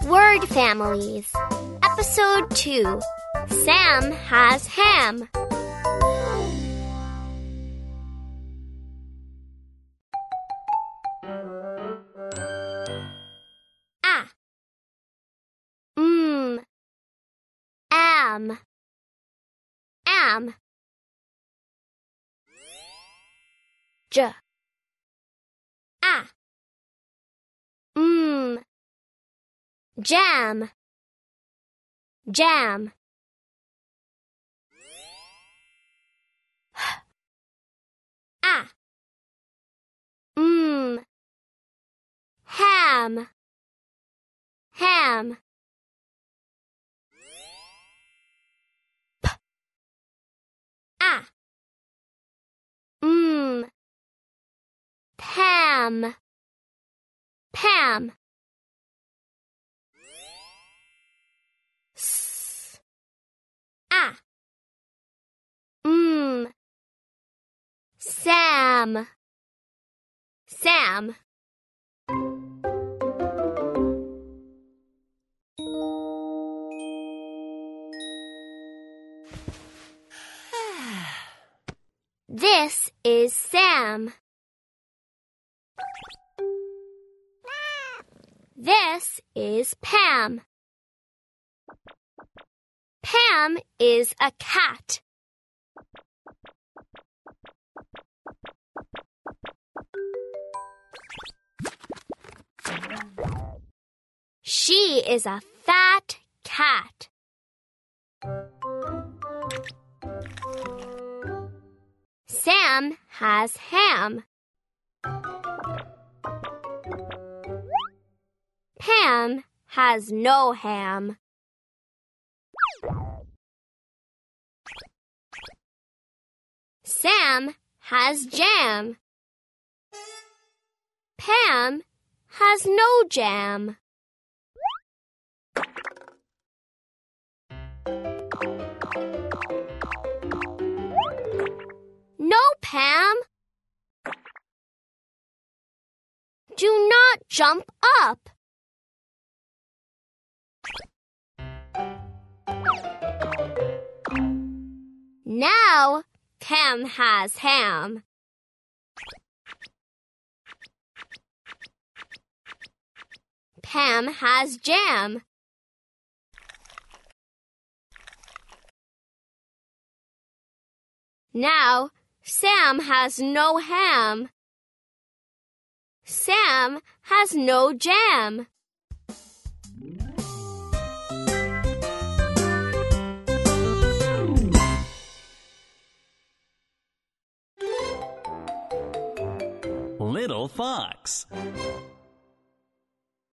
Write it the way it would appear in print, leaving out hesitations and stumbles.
Word Families, Episode 2, Sam Has Ham. A. Am. J. A. Jam. Jam. A. Ham. Ham. P. A. Pam. Pam. S. A. Sam. Sam. This is Sam. This is Pam. Pam is a cat. She is a fat cat. Sam has ham. Pam has no ham. Sam has jam. Pam has no jam. No, Pam. Do not jump up. Now, Pam has ham. Pam has jam. Now, Sam has no ham. Sam has no jam. Little Fox.